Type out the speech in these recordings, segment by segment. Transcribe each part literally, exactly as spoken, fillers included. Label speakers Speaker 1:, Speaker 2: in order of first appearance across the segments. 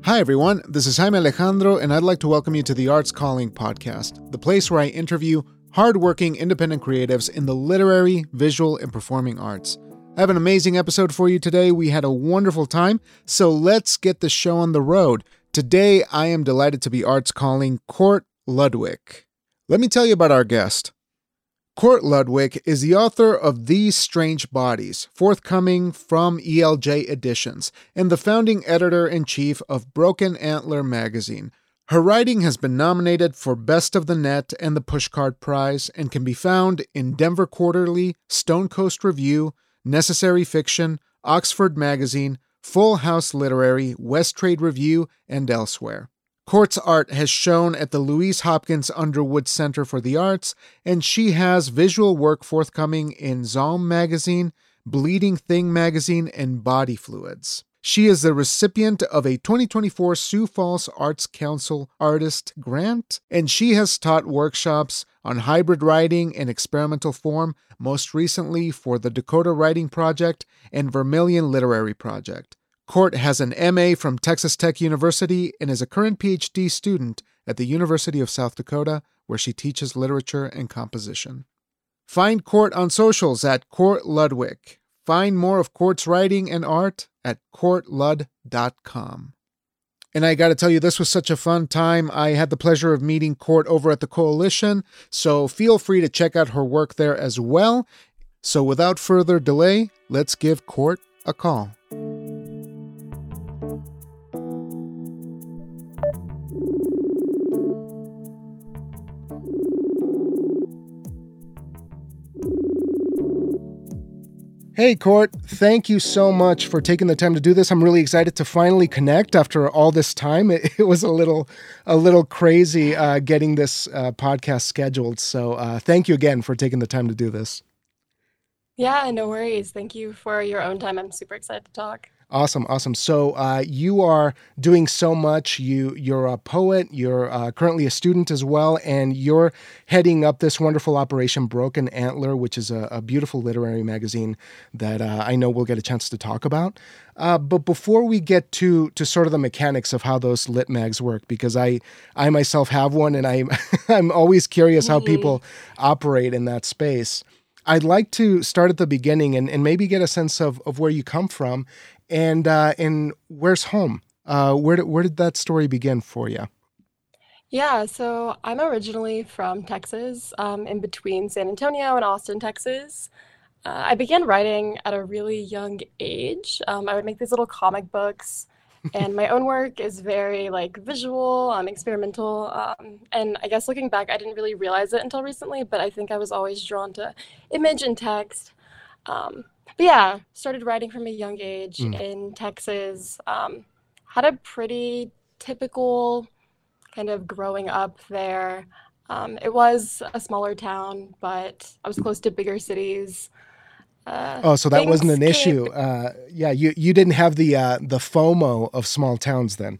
Speaker 1: Hi, everyone. This is Jaime Alejandro, and I'd like to welcome you to the Arts Calling podcast, the place where I interview hardworking independent creatives in the literary, visual, and performing arts. I have an amazing episode for you today. We had a wonderful time, so let's get the show on the road. Today, I am delighted to be Arts Calling Court Ludwig. Let me tell you about our guest. Court Ludwig is the author of These Strange Bodies, forthcoming from E L J Editions, and the founding editor-in-chief of Broken Antler magazine. Her writing has been nominated for Best of the Net and the Pushcart Prize and can be found in Denver Quarterly, Stone Coast Review, Necessary Fiction, Oxford Magazine, Full House Literary, West Trade Review, and elsewhere. Court's art has shown at the Louise Hopkins Underwood Center for the Arts, and she has visual work forthcoming in Zalm Magazine, Bleeding Thing Magazine, and Body Fluids. She is the recipient of a twenty twenty-four Sioux Falls Arts Council Artist Grant, and she has taught workshops on hybrid writing and experimental form, most recently for the Dakota Writing Project and Vermilion Literary Project. Court has an M A from Texas Tech University and is a current P H D student at the University of South Dakota, where she teaches literature and composition. Find Court on socials at Court Ludwig. Find more of Court's writing and art at court lud dot com. And I got to tell you, this was such a fun time. I had the pleasure of meeting Court over at the Coalition, so feel free to check out her work there as well. So without further delay, let's give Court a call. Hey, Court, thank you so much for taking the time to do this. I'm really excited to finally connect after all this time. It, it was a little a little crazy uh, getting this uh, podcast scheduled. So uh, thank you again for taking the time to do this.
Speaker 2: Yeah, no worries. Thank you for your own time. I'm super excited to talk.
Speaker 1: Awesome, awesome. So uh, you are doing so much. You, you're a poet. You're uh, currently a student as well, and you're heading up this wonderful operation, Broken Antler, which is a, a beautiful literary magazine that uh, I know we'll get a chance to talk about. Uh, but before we get to to sort of the mechanics of how those lit mags work, because I I myself have one, and I I'm always curious how people operate in that space. I'd like to start at the beginning and, and maybe get a sense of, of where you come from. And uh, and where's home? Uh, where did, where did that story begin for you?
Speaker 2: Yeah, so I'm originally from Texas, um, in between San Antonio and Austin, Texas. Uh, I began writing at a really young age. Um, I would make these little comic books, and my own work is very like visual, um, experimental. Um, and I guess looking back, I didn't really realize it until recently, but I think I was always drawn to image and text. Um, But yeah, started writing from a young age
Speaker 1: Mm.
Speaker 2: in Texas. Um, had a pretty typical kind of growing up there. Um, it was a smaller town, but I was close to bigger cities. Uh,
Speaker 1: Oh, so that wasn't
Speaker 2: things
Speaker 1: an
Speaker 2: came,
Speaker 1: issue. Uh, yeah, you, you didn't have the uh, the FOMO of small towns then.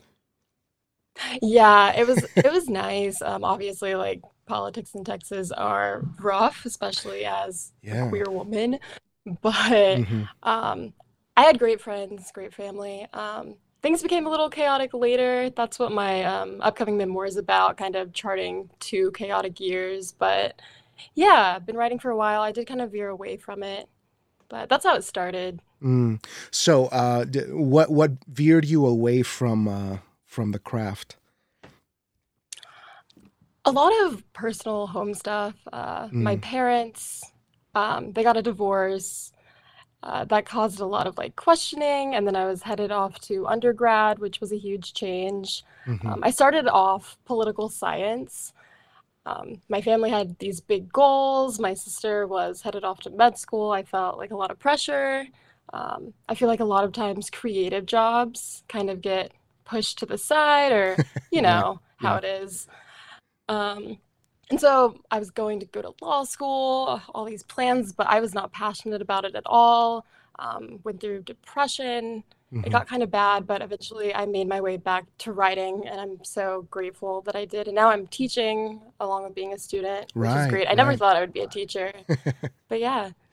Speaker 2: yeah, it was it was nice. Um, obviously, like politics in Texas are rough, especially as a
Speaker 1: Yeah.
Speaker 2: queer woman. But
Speaker 1: hmm
Speaker 2: um, I had great friends, great family. Um, things became a little chaotic later. That's what my um, upcoming memoir is about, kind of charting two chaotic years. But yeah, I've been writing for a while. I did kind of veer away from it, but that's how it started.
Speaker 1: Mm. So, uh, d- what what veered you away from uh, from the craft?
Speaker 2: A lot of personal home stuff. Uh, my
Speaker 1: Mm.
Speaker 2: parents, um, they got a divorce. Uh, that caused a lot of like questioning, and then I was headed off to undergrad, which was a huge change.
Speaker 1: hmm
Speaker 2: Um, I started off political science. Um, my family had these big goals. My sister was headed off to med school. I felt like a lot of pressure. Um, I feel like a lot of times creative jobs kind of get pushed to the side, or you
Speaker 1: Yeah,
Speaker 2: know how
Speaker 1: yeah.
Speaker 2: it is. Um, and so I was going to go to law school, all these plans, but I was not passionate about it at all. Um, went through depression. It
Speaker 1: hmm
Speaker 2: got kind of bad, but eventually I made my way back to writing, and I'm so grateful that I did. And now I'm teaching along with being a student, which is
Speaker 1: Right,
Speaker 2: great. I never
Speaker 1: right.
Speaker 2: thought I would be a teacher, but yeah.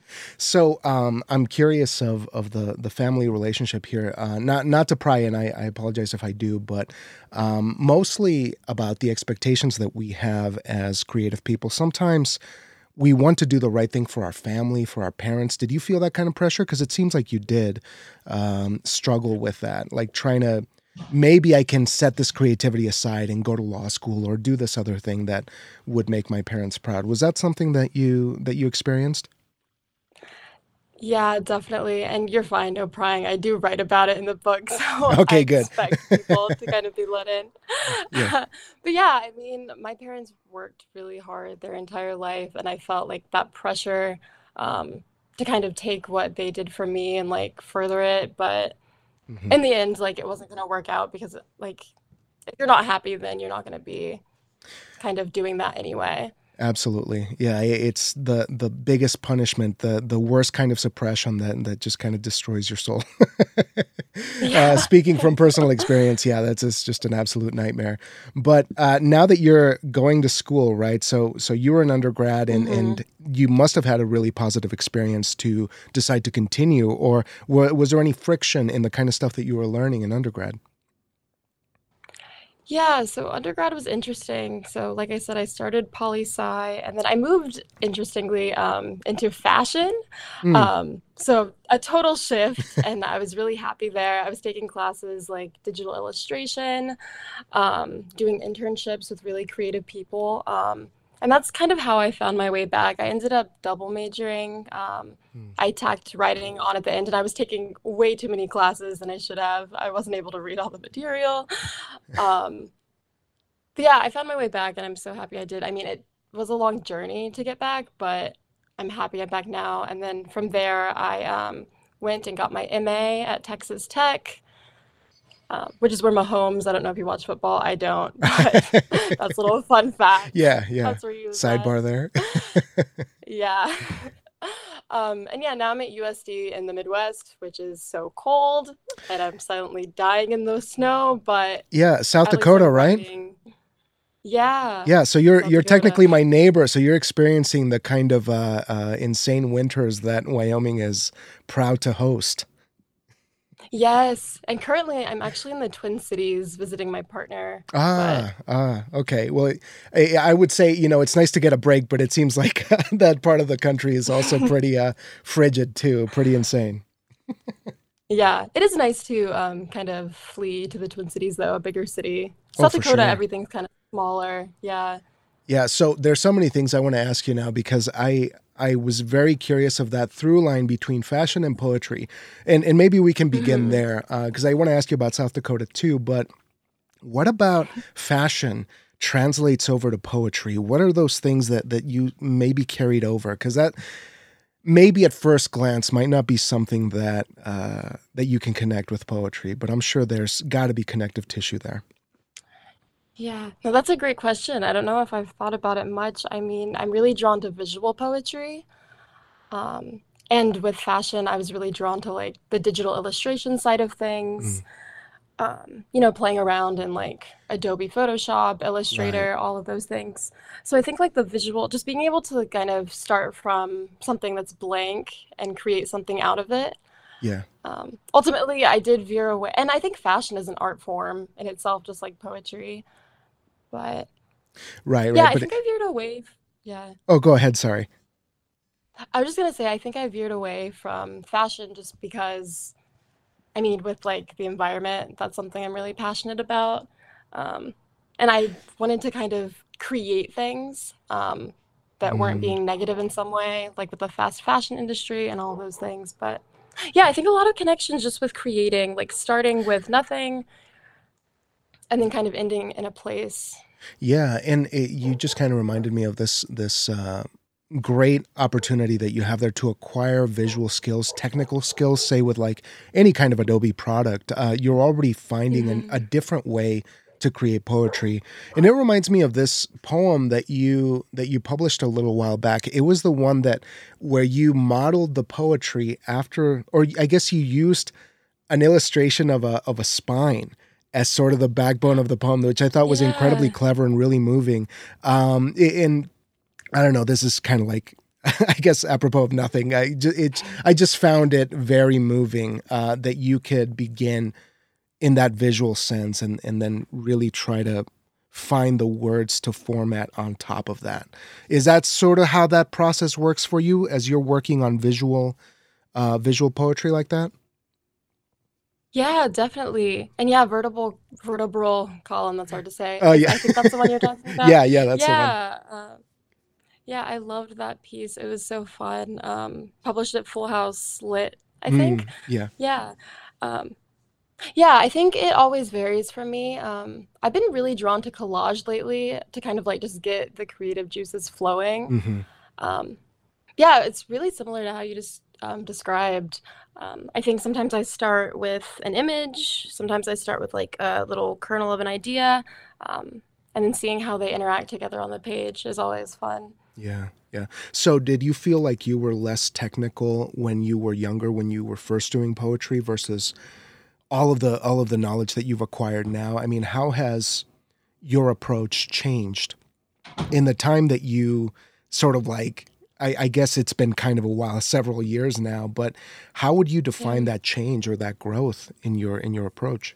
Speaker 3: So um, I'm curious of of the the family relationship here. Uh, not not to pry, and I, I apologize if I do, but um, mostly about the expectations that we have as creative people. Sometimes we want to do the right thing for our family, for our parents. Did you feel that kind of pressure? Because it seems like you did um, struggle with that, like trying to, maybe I can set this creativity aside and go to law school or do this other thing that would make my parents proud. Was that something that you that you experienced?
Speaker 2: Yeah, definitely. And you're fine, no prying. I do write about it in the book, so I
Speaker 3: Okay, good.
Speaker 2: expect people to kind of be let in.
Speaker 3: Yeah.
Speaker 2: But yeah, I mean, my parents worked really hard their entire life, and I felt like that pressure um, to kind of take what they did for me and like further it. But
Speaker 3: hmm
Speaker 2: in the end, like it wasn't going to work out because like if you're not happy, then you're not going to be kind of doing that anyway.
Speaker 3: Absolutely. Yeah, i- it's the the biggest punishment, the the worst kind of suppression that that just kind of destroys your soul. uh,
Speaker 2: Yeah.
Speaker 3: speaking from personal experience, yeah, that's it's just an absolute nightmare. But uh, now that you're going to school, right? So so you were an undergrad, and
Speaker 2: hmm
Speaker 3: and you must have had a really positive experience to decide to continue, or wa- was there any friction in the kind of stuff that you were learning in undergrad?
Speaker 2: Yeah, so undergrad was interesting. So, like I said, I started poli sci, and then I moved, interestingly, um, into fashion.
Speaker 3: Mm,
Speaker 2: Um, so a total shift, and I was really happy there. I was taking classes like digital illustration, um, doing internships with really creative people. Um, and that's kind of how I found my way back. I ended up double majoring. Um,
Speaker 3: mm.
Speaker 2: I tacked writing on at the end, and I was taking way too many classes than I should have. I wasn't able to read all the material. Um, but yeah, I found my way back, and I'm so happy I did. I mean, it was a long journey to get back, but I'm happy I'm back now. And then from there, I um, went and got my M A at Texas Tech, um, which is where Mahomes, I don't know if you watch football, I don't, but that's a little fun fact.
Speaker 3: Yeah, yeah.
Speaker 2: That's where he was at.
Speaker 3: Sidebar there.
Speaker 2: Yeah. Um, and yeah, now I'm at U S D in the Midwest, which is so cold, and I'm silently dying in the snow, but
Speaker 3: Yeah, South
Speaker 2: at least
Speaker 3: Dakota,
Speaker 2: I'm
Speaker 3: right?
Speaker 2: writing. Yeah,
Speaker 3: Yeah, so you're
Speaker 2: South
Speaker 3: you're
Speaker 2: Dakota.
Speaker 3: technically my neighbor, so you're experiencing the kind of uh, uh, insane winters that Wyoming is proud to host.
Speaker 2: Yes, and currently I'm actually in the Twin Cities visiting my partner, but
Speaker 3: Ah, ah, okay. Well, I, I would say, you know, it's nice to get a break, but it seems like that part of the country is also pretty uh, frigid too, pretty insane.
Speaker 2: yeah, it is nice to um, kind of flee to the Twin Cities, though, a bigger city.
Speaker 3: Oh,
Speaker 2: South
Speaker 3: for
Speaker 2: Dakota,
Speaker 3: sure.
Speaker 2: everything's kind of smaller. Yeah.
Speaker 3: Yeah, so there's so many things I want to ask you now because I I was very curious of that through line between fashion and poetry, and and maybe we can begin
Speaker 2: hmm
Speaker 3: there because I want to ask you about South Dakota too. But what about fashion translates over to poetry? What are those things that that you maybe carried over? Because that maybe at first glance might not be something that uh, that you can connect with poetry, but I'm sure there's got to be connective tissue there.
Speaker 2: Yeah. No, that's a great question. I don't know if I've thought about it much. I mean, I'm really drawn to visual poetry. Um, and with fashion, I was really drawn to like the digital illustration side of things.
Speaker 3: Mm,
Speaker 2: Um, you know, playing around in like Adobe Photoshop,
Speaker 3: right.
Speaker 2: Illustrator, all of those things. So I think like the visual, just being able to kind of start from something that's blank and create something out of it.
Speaker 3: Yeah.
Speaker 2: Um, ultimately, I did veer away, and I think fashion is an art form in itself, just like poetry. But
Speaker 3: Right.
Speaker 2: yeah,
Speaker 3: Right.
Speaker 2: I
Speaker 3: But
Speaker 2: think I veered away. f- Yeah,
Speaker 3: oh, go ahead. Sorry.
Speaker 2: I was just gonna say I think I veered away from fashion just because I mean, with like the environment, that's something I'm really passionate about. Um, and I wanted to kind of create things um, that weren't
Speaker 3: Mm.
Speaker 2: being negative in some way, like with the fast fashion industry and all those things. But yeah, I think a lot of connections just with creating, like starting with nothing and then kind of ending in a place.
Speaker 3: Yeah, and it, you just kind of reminded me of this this uh, great opportunity that you have there to acquire visual skills, technical skills. Say with like any kind of Adobe product, uh, you're already finding an,
Speaker 2: hmm
Speaker 3: a different way to create poetry, and it reminds me of this poem that you that you published a little while back. It was the one that where you modeled the poetry after, or I guess you used an illustration of a of a spine as sort of the backbone of the poem, which I thought was incredibly
Speaker 2: Yeah.
Speaker 3: clever and really moving. Um, a- and I don't know, this is kind of like I guess apropos of nothing, I just, it, I just found it very moving uh, that you could begin in that visual sense and, and then really try to find the words to format on top of that. Is that sort of how that process works for you as you're working on visual, uh, visual poetry like that?
Speaker 2: Yeah, definitely. And yeah, vertebral vertebral column, that's hard to say.
Speaker 3: Oh
Speaker 2: I,
Speaker 3: yeah.
Speaker 2: I think that's the one you're talking about.
Speaker 3: yeah, yeah, that's the one.
Speaker 2: Yeah. Uh, yeah, I loved that piece. It was so fun. Um, published at Full House Lit, I think.
Speaker 3: Mm, yeah.
Speaker 2: Yeah. Um, yeah, I think it always varies for me. Um, I've been really drawn to collage lately to kind of like just get the creative juices flowing.
Speaker 3: Mm-hmm.
Speaker 2: Um, yeah, it's really similar to how you just um, described. Um, I think sometimes I start with an image, sometimes I start with like a little kernel of an idea, um, and then seeing how they interact together on the page is always fun.
Speaker 3: Yeah, yeah. So did you feel like you were less technical when you were younger, when you were first doing poetry versus all of the all of the knowledge that you've acquired now? I mean, how has your approach changed in the time that you sort of like, I, I guess it's been kind of a while, several years now, but how would you define
Speaker 2: Yeah.
Speaker 3: that change or that growth in your in your approach?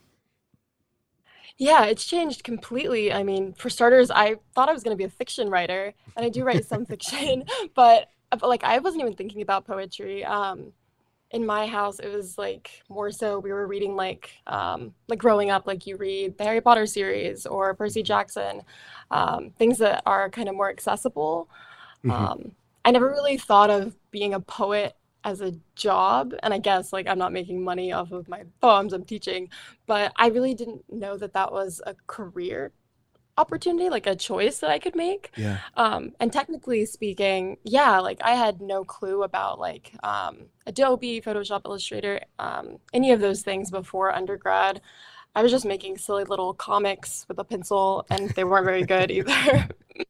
Speaker 2: Yeah, it's changed completely. I mean, for starters, I thought I was going to be a fiction writer, and I do write some fiction, but, but like I wasn't even thinking about poetry. Um, in my house, it was like more so we were reading like um, like growing up, like you read the Harry Potter series or Percy Jackson, um, things that are kind of more accessible.
Speaker 3: Hmm.
Speaker 2: Um, I never really thought of being a poet as a job, and I guess like I'm not making money off of my poems I'm teaching, but I really didn't know that that was a career opportunity, like a choice that I could make.
Speaker 3: Yeah.
Speaker 2: Um, and technically speaking, yeah, like I had no clue about like um, Adobe, Photoshop, Illustrator, um, any of those things before undergrad. I was just making silly little comics with a pencil, and they weren't very good either.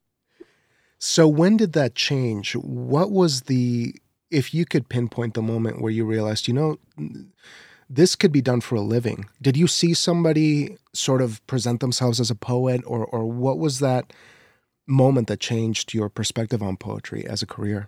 Speaker 3: So when did that change? What was the, if you could pinpoint the moment where you realized, you know, this could be done for a living? Did you see somebody sort of present themselves as a poet, or or what was that moment that changed your perspective on poetry as a career?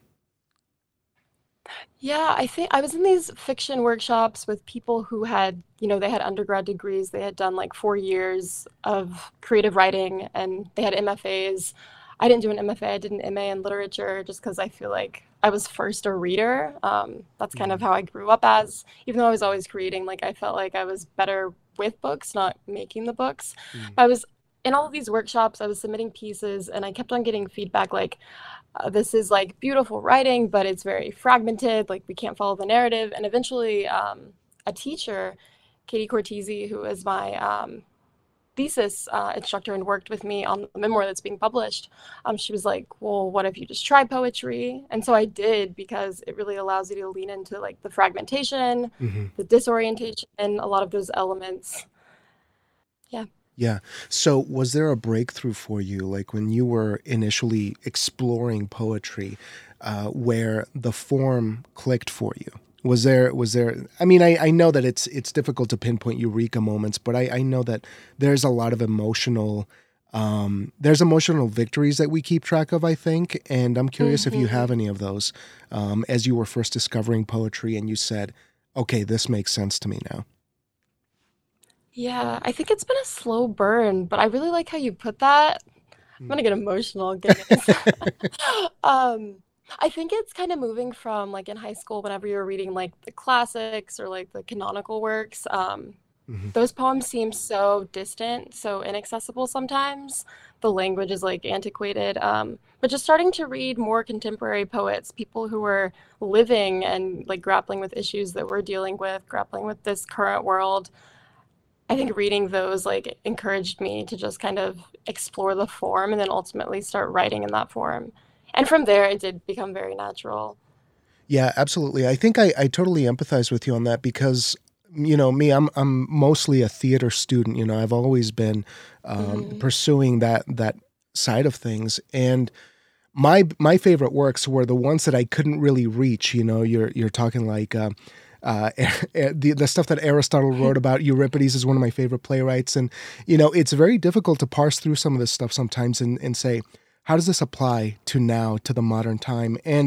Speaker 2: Yeah, I think I was in these fiction workshops with people who had, you know, they had undergrad degrees. They had done like four years of creative writing and they had M F As. I didn't do an M F A, I did an M A in literature just because I feel like I was first a reader. Um, that's kind of
Speaker 3: Mhm.
Speaker 2: how I grew up as, even though I was always creating, like I felt like I was better with books, not making the books.
Speaker 3: Mm.
Speaker 2: I was in all of these workshops, I was submitting pieces and I kept on getting feedback like, uh, this is like beautiful writing, but it's very fragmented. Like we can't follow the narrative. And eventually, um, a teacher, Katie Cortese, who is my um, thesis uh, instructor and worked with me on the memoir that's being published, um, she was like, "Well, what if you just try poetry?" And so I did because it really allows you to lean into like the fragmentation,
Speaker 3: Mhm.
Speaker 2: the disorientation, and a lot of those elements. Yeah.
Speaker 3: Yeah. So was there a breakthrough for you, like when you were initially exploring poetry, uh, where the form clicked for you? Was there, was there, I mean, I, I know that it's, it's difficult to pinpoint eureka moments, but I, I know that there's a lot of emotional, um, there's emotional victories that we keep track of, I think. And I'm curious if you
Speaker 2: hmm
Speaker 3: have any of those, um, as you were first discovering poetry and you said, okay, this makes sense to me now.
Speaker 2: Yeah, I think it's been a slow burn, but I really like how you put that. I'm
Speaker 3: Mm.
Speaker 2: gonna get emotional, goodness. Um, I think it's kind of moving from like in high school, whenever you were reading like the classics or like the canonical works, um,
Speaker 3: Mhm.
Speaker 2: those poems seem so distant, so inaccessible sometimes. The language is like antiquated. Um, but just starting to read more contemporary poets, people who were living and like grappling with issues that we're dealing with, grappling with this current world. I think reading those like encouraged me to just kind of explore the form and then ultimately start writing in that form. And from there, it did become very natural.
Speaker 3: Yeah, absolutely. I think I, I totally empathize with you on that because, you know, me, I'm I'm mostly a theater student. You know, I've always been um,
Speaker 2: hmm
Speaker 3: pursuing that that side of things, and my my favorite works were the ones that I couldn't really reach. You know, you're you're talking like. Uh, uh, the the stuff that Aristotle wrote about Euripides is one of my favorite playwrights, and you know it's very difficult to parse through some of this stuff sometimes and, and say how does this apply to now to the modern time. And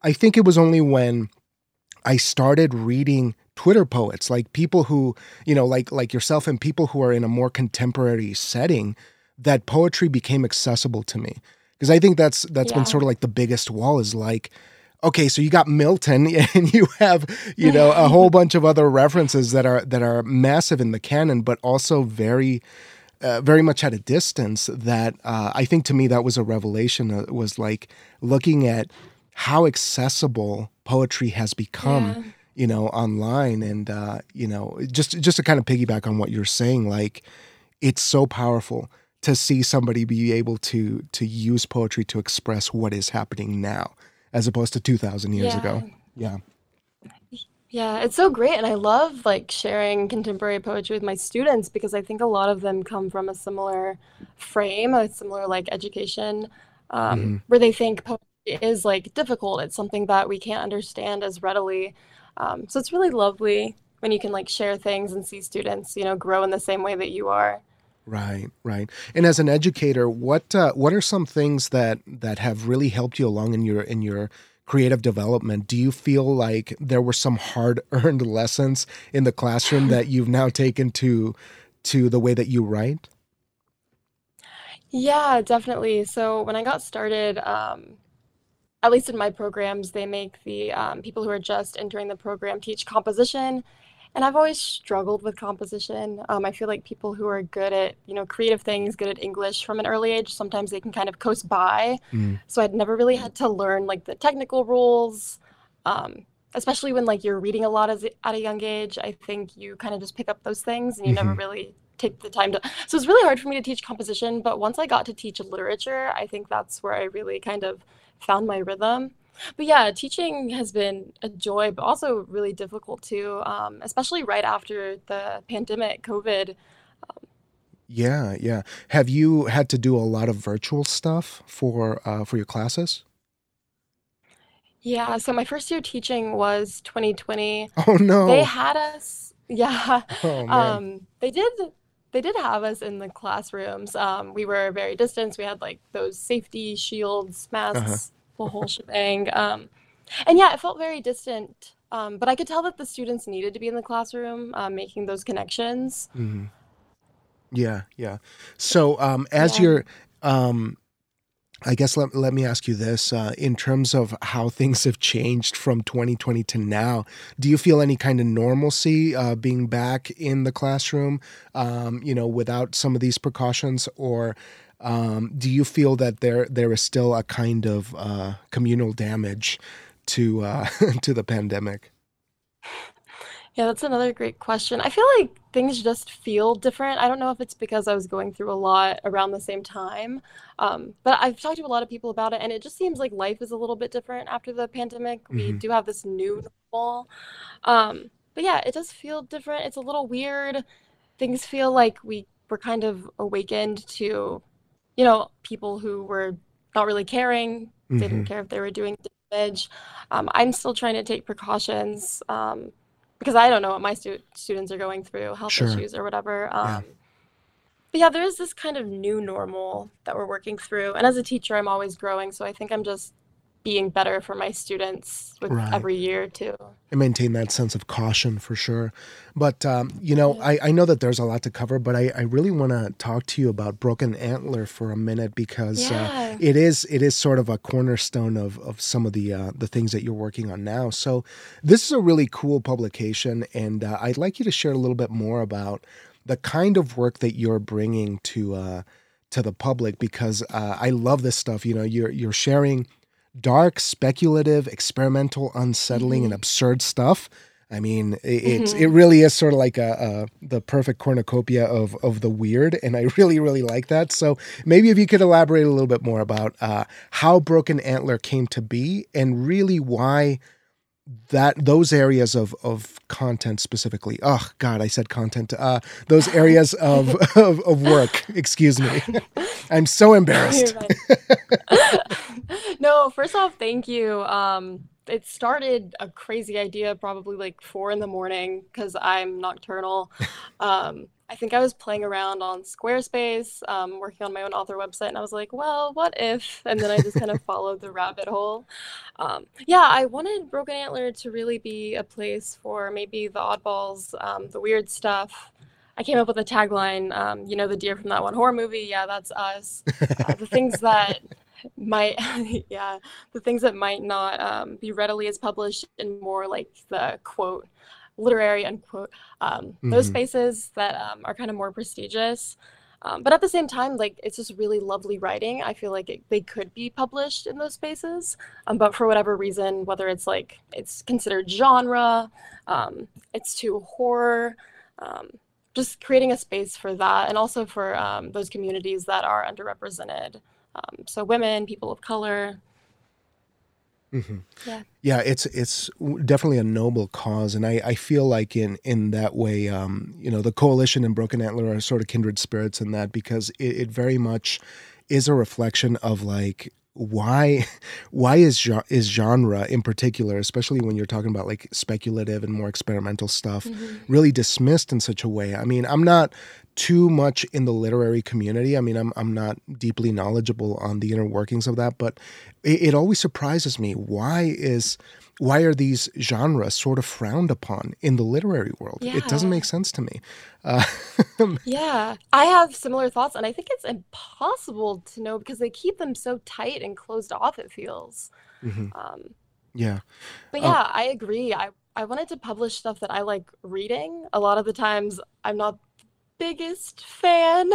Speaker 3: I think it was only when I started reading Twitter poets, like people who, you know, like like yourself and people who are in a more contemporary setting, that poetry became accessible to me. Because I think that's that's been
Speaker 2: Yeah.
Speaker 3: sort of like the biggest wall is like, okay, so you got Milton and you have, you know, a whole bunch of other references that are that are massive in the canon, but also very, uh, very much at a distance. That uh, I think to me that was a revelation. Uh, was like looking at how accessible poetry has become,
Speaker 2: Yeah.
Speaker 3: you know, online, and uh, you know, just just to kind of piggyback on what you're saying, like it's so powerful to see somebody be able to to use poetry to express what is happening now, as opposed to two thousand years
Speaker 2: Yeah.
Speaker 3: ago. Yeah.
Speaker 2: Yeah, it's so great. And I love like sharing contemporary poetry with my students because I think a lot of them come from a similar frame, a similar like education, um,
Speaker 3: hmm
Speaker 2: where they think poetry is like difficult. It's something that we can't understand as readily. Um, so it's really lovely when you can like share things and see students, you know, grow in the same way that you are.
Speaker 3: Right, right. And as an educator, what uh, what are some things that that have really helped you along in your in your creative development? Do you feel like there were some hard-earned lessons in the classroom that you've now taken to to the way that you write?
Speaker 2: Yeah, definitely. So when I got started, um, at least in my programs, they make the um, people who are just entering the program teach composition. And I've always struggled with composition. Um, I feel like people who are good at, you know, creative things, good at English from an early age, sometimes they can kind of coast by.
Speaker 3: Mm,
Speaker 2: So I'd never really had to learn like the technical rules, um, especially when like you're reading a lot as, at a young age. I think you kind of just pick up those things and you never
Speaker 3: hmm
Speaker 2: really take the time to. So it's really hard for me to teach composition. But once I got to teach literature, I think that's where I really kind of found my rhythm. But yeah, teaching has been a joy, but also really difficult too, um, especially right after the pandemic, COVID.
Speaker 3: Yeah, yeah. Have you had to do a lot of virtual stuff for uh, for your classes?
Speaker 2: Yeah, so my first year teaching was twenty twenty.
Speaker 3: Oh
Speaker 2: They
Speaker 3: no.
Speaker 2: had us, yeah,
Speaker 3: Oh man.
Speaker 2: um, they did they did have us in the classrooms. Um, we were very distant. We had like those safety shields,
Speaker 3: Uh-huh.
Speaker 2: masks, the whole shebang. Um, and yeah, it felt very distant. Um, but I could tell that the students needed to be in the classroom, uh, making those connections.
Speaker 3: hmm Yeah, yeah. So, um, as
Speaker 2: Yeah.
Speaker 3: you're, um, I guess let, let me ask you this, uh, in terms of how things have changed from twenty twenty to now, do you feel any kind of normalcy, uh, being back in the classroom, um, you know, without some of these precautions, or, um, do you feel that there, there is still a kind of, uh, communal damage to, uh, to the pandemic?
Speaker 2: Yeah, that's another great question. I feel like things just feel different. I don't know if it's because I was going through a lot around the same time. Um, but I've talked to a lot of people about it, and it just seems like life is a little bit different after the pandemic. We
Speaker 3: hmm
Speaker 2: do have this new normal. Um, but yeah, it does feel different. It's a little weird. Things feel like we were kind of awakened to, you know, people who were not really caring, didn't
Speaker 3: hmm
Speaker 2: care if they were doing damage. Um, I'm still trying to take precautions. Um, because I don't know what my stu students are going through, health
Speaker 3: Sure.
Speaker 2: issues or whatever.
Speaker 3: Yeah.
Speaker 2: Um, but yeah, there is this kind of new normal that we're working through. And as a teacher, I'm always growing, so I think I'm just being better for my students with
Speaker 3: Right.
Speaker 2: every year too.
Speaker 3: And maintain that sense of caution for sure. But, um, you know,
Speaker 2: Yeah.
Speaker 3: I, I know that there's a lot to cover, but I, I really want to talk to you about Broken Antler for a minute because uh,
Speaker 2: Yeah.
Speaker 3: it is it is sort of a cornerstone of, of some of the uh, the things that you're working on now. So this is a really cool publication, and uh, I'd like you to share a little bit more about the kind of work that you're bringing to uh, to the public because uh, I love this stuff. You know, you're you're sharing dark, speculative, experimental, unsettling, and
Speaker 2: Hmm.
Speaker 3: absurd stuff. I mean, i- it's it
Speaker 2: Hmm.
Speaker 3: really is sort of like a, a the perfect cornucopia of of the weird, and I really really like that. So maybe if you could elaborate a little bit more about uh, how Broken Antler came to be, and really why that those areas of of content specifically. Oh God, I said content. Uh, those areas of of, of work. Excuse me. I'm so
Speaker 2: You're
Speaker 3: embarrassed.
Speaker 2: right. No, first off, thank you. Um, it started a crazy idea, probably like four in the morning because I'm nocturnal. Um, I think I was playing around on Squarespace, um, working on my own author website, and I was like, well, what if? And then I just kind of followed the rabbit hole. Um, yeah, I wanted Broken Antler to really be a place for maybe the oddballs, um, the weird stuff. I came up with a tagline, um, you know, the deer from that one horror movie. Yeah, that's us. Uh, the things that might, yeah, the things that might not um, be readily as published in more like the quote, literary unquote, um, those
Speaker 3: Mm-hmm.
Speaker 2: spaces that um, are kind of more prestigious. Um, but at the same time, like it's just really lovely writing. I feel like it, they could be published in those spaces, um, but for whatever reason, whether it's like it's considered genre, um, it's too horror. Um, just creating a space for that, and also for um, those communities that are underrepresented. Um, so women, people of color.
Speaker 3: Mm-hmm.
Speaker 2: Yeah.
Speaker 3: Yeah, it's it's definitely a noble cause, and I, I feel like in in that way, um, you know, the coalition and Broken Antler are sort of kindred spirits in that, because it, it very much is a reflection of like why why is gen- is genre in particular, especially when you're talking about like speculative and more experimental stuff,
Speaker 2: Mm-hmm.
Speaker 3: really dismissed in such a way. I mean, I'm not too much in the literary community. I mean, I'm I'm not deeply knowledgeable on the inner workings of that, but it, it always surprises me. Why is why are these genres sort of frowned upon in the literary world? It doesn't
Speaker 2: Yeah.
Speaker 3: make sense to me. Uh,
Speaker 2: Yeah. I have similar thoughts, and I think it's impossible to know because they keep them so tight and closed off, it feels.
Speaker 3: mhm,
Speaker 2: Um,
Speaker 3: yeah.
Speaker 2: but
Speaker 3: Uh,
Speaker 2: yeah, I agree. I, I wanted to publish stuff that I like reading. A lot of the times, I'm not the biggest fan.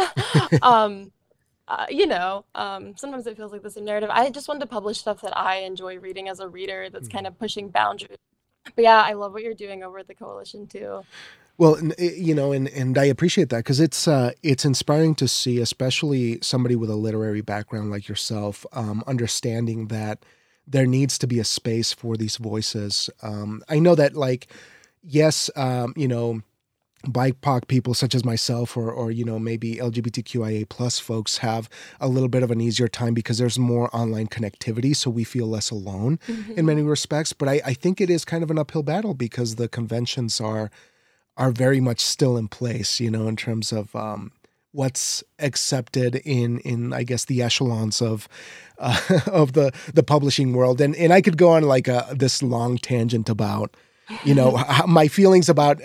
Speaker 2: Um, uh, you know, um, sometimes it feels like the same narrative. I just wanted to publish stuff that I enjoy reading as a reader that's kind of pushing boundaries. But yeah, I love what you're doing over at the Coalition too.
Speaker 3: Well, n- eh, you know, and, and I appreciate that, because it's uh, it's inspiring to see, especially somebody with a literary background like yourself, um, understanding that there needs to be a space for these voices. Um, I know that, like, yes, um, you know, B I P O C people such as myself, or or you know, maybe L G B T Q I A plus folks have a little bit of an easier time because there's more online connectivity, so we feel less alone in
Speaker 2: Hmm.
Speaker 3: many respects. But I, I think it is kind of an uphill battle because the conventions are are very much still in place, you know, in terms of um, what's accepted in in I guess the echelons of uh, of the the publishing world. And and I could go on like a this long tangent about, you know, h- my feelings about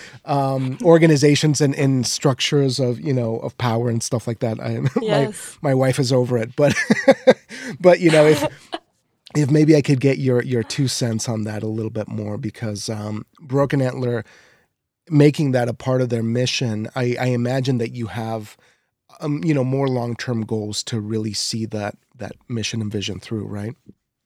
Speaker 3: um, organizations and, and structures of, you know, of power and stuff like that. I, my
Speaker 2: Yes.
Speaker 3: my wife is over it, but but you know, if if maybe I could get your your two cents on that a little bit more, because um, Broken Antler, making that a part of their mission, I, I imagine that you have, um, you know, more long term goals to really see that that mission and vision through, right?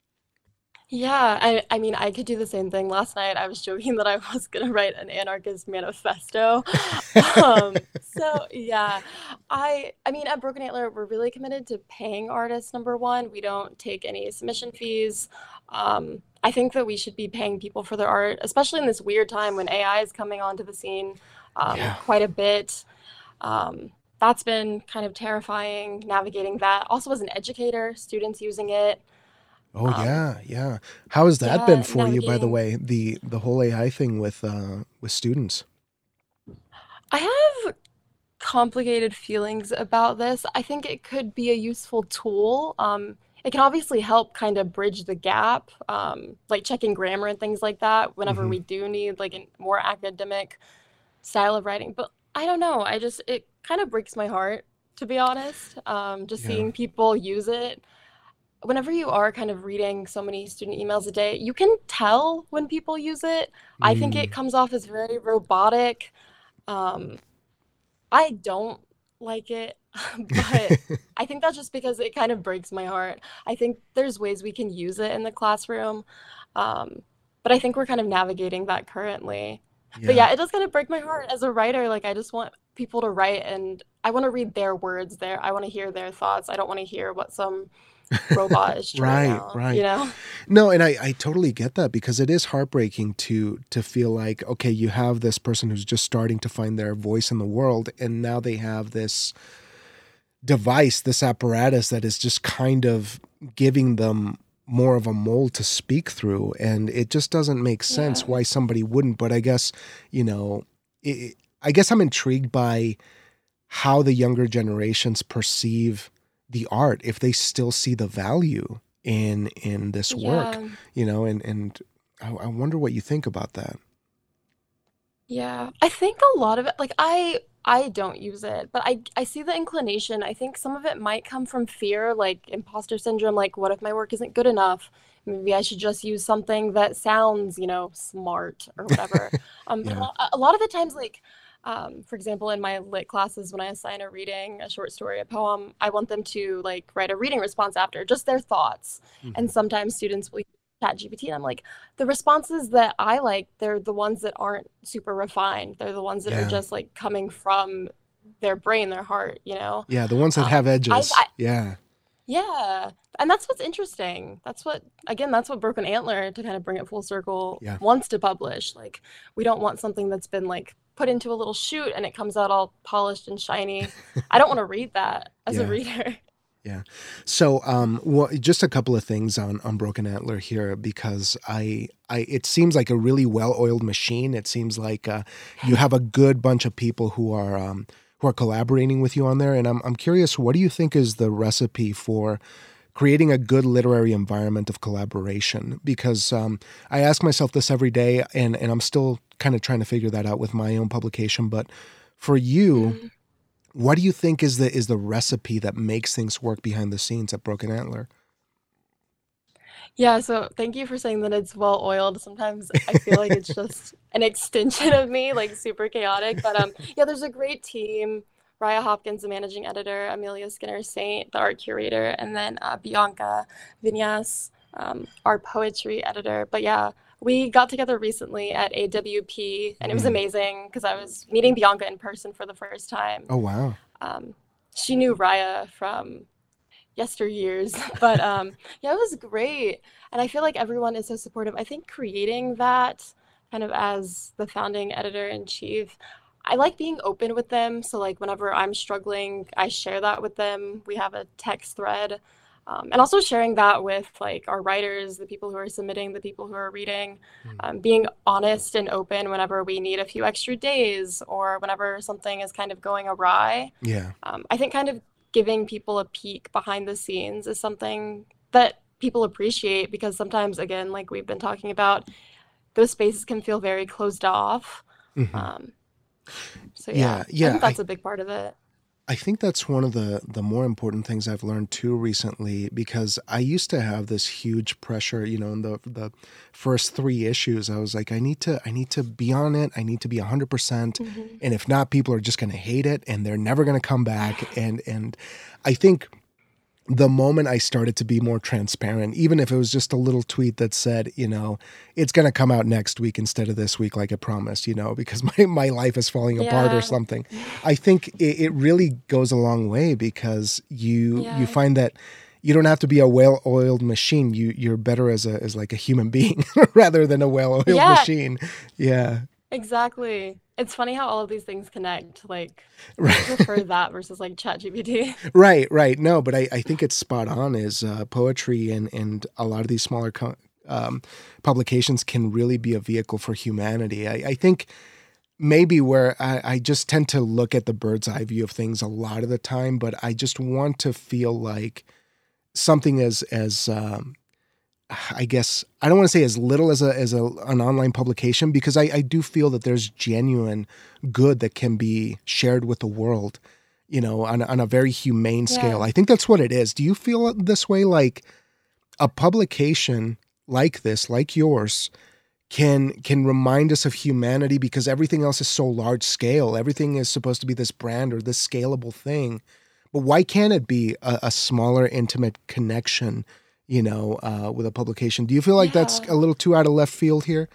Speaker 2: Yeah, I I mean, I could do the same thing. Last night I was joking that I was gonna write an anarchist manifesto. Um, so yeah, I I mean, at Broken Antler, we're really committed to paying artists, number one. We don't take any submission fees. Um, I think that we should be paying people for their art, especially in this weird time when A I is coming onto the scene um,
Speaker 3: Yeah.
Speaker 2: quite a bit. Um, that's been kind of terrifying, navigating that. Also, as an educator, students using it.
Speaker 3: Oh
Speaker 2: Um,
Speaker 3: yeah, yeah. How has that been
Speaker 2: yeah,
Speaker 3: for you, by the
Speaker 2: navigating.
Speaker 3: way? The the whole A I thing with uh with students.
Speaker 2: I have complicated feelings about this. I think it could be a useful tool. Um, it can obviously help kind of bridge the gap, um, like checking grammar and things like that whenever
Speaker 3: Hmm.
Speaker 2: we do need like a more academic style of writing. But I don't know. I just, it kind of breaks my heart, to be honest. Um, just
Speaker 3: Yeah.
Speaker 2: seeing people use it. Whenever you are kind of reading so many student emails a day, you can tell when people use it. I think it
Speaker 3: Mm,
Speaker 2: comes off as very robotic. Um, I don't like it, but I think that's just because it kind of breaks my heart. I think there's ways we can use it in the classroom, um, but I think we're kind of navigating that currently. But
Speaker 3: yeah.
Speaker 2: yeah, it does kind of break my heart as a writer. Like, I just want people to write, and I want to read their words there. I want to hear their thoughts. I don't want to hear what some robot is churning
Speaker 3: Right,
Speaker 2: out, you
Speaker 3: right.
Speaker 2: know?
Speaker 3: No, and I, I totally get that, because it is heartbreaking to to feel like, okay, you have this person who's just starting to find their voice in the world, and now they have this device, this apparatus that is just kind of giving them more of a mold to speak through, and it just doesn't make sense
Speaker 2: Yeah.
Speaker 3: why somebody wouldn't. But I guess, you know, it, I guess I'm intrigued by how the younger generations perceive the art, if they still see the value in in this work,
Speaker 2: Yeah.
Speaker 3: you know, and and I, I wonder what you think about that.
Speaker 2: Yeah. I think a lot of it, like I I don't use it, but I I see the inclination. I think some of it might come from fear, like imposter syndrome, like what if my work isn't good enough? Maybe I should just use something that sounds, you know, smart or whatever. Um, but a
Speaker 3: Yeah.
Speaker 2: lot, a lot of the times, like, um, for example, in my lit classes, when I assign a reading, a short story, a poem, I want them to like write a reading response after, just their thoughts.
Speaker 3: Mhm.
Speaker 2: And sometimes students will use ChatGPT, and I'm like, the responses that I like, they're the ones that aren't super refined. They're the ones that are
Speaker 3: Yeah.
Speaker 2: just like coming from their brain, their heart, you know?
Speaker 3: Yeah. The ones that have
Speaker 2: Um, I,
Speaker 3: edges.
Speaker 2: I,
Speaker 3: Yeah.
Speaker 2: yeah. And that's what's interesting. That's what, again, that's what Broken Antler, to kind of bring it full circle,
Speaker 3: Yeah.
Speaker 2: wants to publish. Like, we don't want something that's been like put into a little chute and it comes out all polished and shiny. I don't want to read that as a
Speaker 3: Yeah.
Speaker 2: reader.
Speaker 3: Yeah. So, um, well, just a couple of things on, on Broken Antler here, because I, I, it seems like a really well-oiled machine. It seems like uh, you have a good bunch of people who are, um, who are collaborating with you on there. And I'm, I'm curious, what do you think is the recipe for creating a good literary environment of collaboration? Because um, I ask myself this every day, and, and I'm still kind of trying to figure that out with my own publication. But for you,
Speaker 2: Mhm.
Speaker 3: what do you think is the is the recipe that makes things work behind the scenes at Broken Antler?
Speaker 2: Yeah, so thank you for saying that it's well oiled. Sometimes I feel like it's just an extension of me, like super chaotic. But um, yeah, there's a great team. Raya Hopkins, the managing editor, Amelia Skinner Saint, the art curator, and then uh, Bianca Vinyas, um, our poetry editor. But yeah, we got together recently at A W P, and it was
Speaker 3: Mm.
Speaker 2: amazing because I was meeting Bianca in person for the first time.
Speaker 3: Oh, wow.
Speaker 2: Um, she knew Raya from yesteryears. But um, yeah, it was great. And I feel like everyone is so supportive. I think creating that kind of as the founding editor in chief, I like being open with them. So like whenever I'm struggling, I share that with them. We have a text thread. Um, and also sharing that with like our writers, the people who are submitting, the people who are reading,
Speaker 3: Mm.
Speaker 2: um, being honest and open whenever we need a few extra days or whenever something is kind of going awry.
Speaker 3: Yeah.
Speaker 2: Um, I think kind of giving people a peek behind the scenes is something that people appreciate because sometimes, again, like we've been talking about, those spaces can feel very closed off.
Speaker 3: Hmm.
Speaker 2: Um, so
Speaker 3: Yeah.
Speaker 2: yeah, I
Speaker 3: Yeah.
Speaker 2: think
Speaker 3: I,
Speaker 2: that's a big part of it.
Speaker 3: I think that's one of the the more important things I've learned too recently, because I used to have this huge pressure, you know, in the the first three issues. I was like, I need to I need to be on it. I need to be one hundred percent.
Speaker 2: Hmm.
Speaker 3: And if not, people are just going to hate it and they're never going to come back. And and I think the moment I started to be more transparent, even if it was just a little tweet that said, you know, it's going to come out next week instead of this week, like I promised, you know, because my, my life is falling apart or
Speaker 2: Yeah,
Speaker 3: something. I think it, it really goes a long way, because you, you
Speaker 2: yeah,
Speaker 3: find that you don't have to be a well-oiled machine. You, you're better as a, as like a human being rather than a well-oiled
Speaker 2: yeah,
Speaker 3: machine. Yeah.
Speaker 2: exactly. It's funny how all of these things connect. Like, I
Speaker 3: Right.
Speaker 2: prefer that versus like ChatGPT.
Speaker 3: Right, right. No, but I, I think it's spot on. Is uh, poetry and and a lot of these smaller co- um, publications can really be a vehicle for humanity. I, I think maybe where I, I just tend to look at the bird's eye view of things a lot of the time, but I just want to feel like something as as um, I guess I don't want to say as little as a as a an online publication, because I, I do feel that there's genuine good that can be shared with the world, you know, on on a very humane scale.
Speaker 2: Yeah.
Speaker 3: I think that's what it is. Do you feel this way? Like a publication like this, like yours, can can remind us of humanity, because everything else is so large scale. Everything is supposed to be this brand or this scalable thing. But why can't it be a, a smaller, intimate connection, you know, uh, with a publication? Do you feel like that's
Speaker 2: Yeah.
Speaker 3: a little too out of left field here?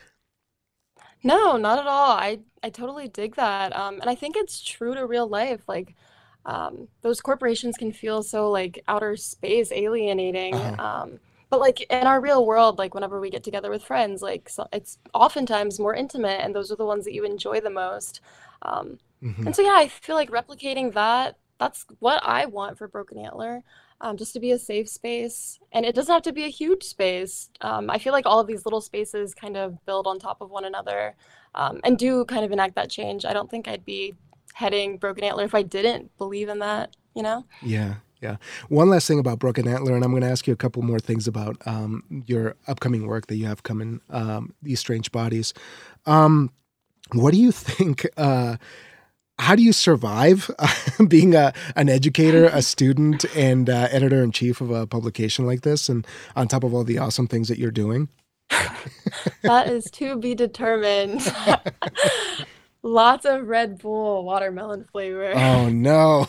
Speaker 2: No, not at all. I I totally dig that. Um, and I think it's true to real life. Like, um, those corporations can feel so like outer space alienating.
Speaker 3: Uh-huh.
Speaker 2: Um, but like in our real world, like whenever we get together with friends, like so it's oftentimes more intimate, and those are the ones that you enjoy the most. Um,
Speaker 3: Hmm.
Speaker 2: and so yeah, I feel like replicating that, that's what I want for Broken Antler. um, just to be a safe space. And it doesn't have to be a huge space. Um, I feel like all of these little spaces kind of build on top of one another, um, and do kind of enact that change. I don't think I'd be heading Broken Antler if I didn't believe in that, you know?
Speaker 3: Yeah. Yeah. One last thing about Broken Antler, and I'm going to ask you a couple more things about um, your upcoming work that you have coming, um, These Strange Bodies. Um, what do you think, uh, how do you survive uh, being a, an educator, a student, and uh, editor-in-chief of a publication like this, and on top of all the awesome things that you're doing?
Speaker 2: That is to be determined. Lots of Red Bull watermelon flavor.
Speaker 3: Oh, no.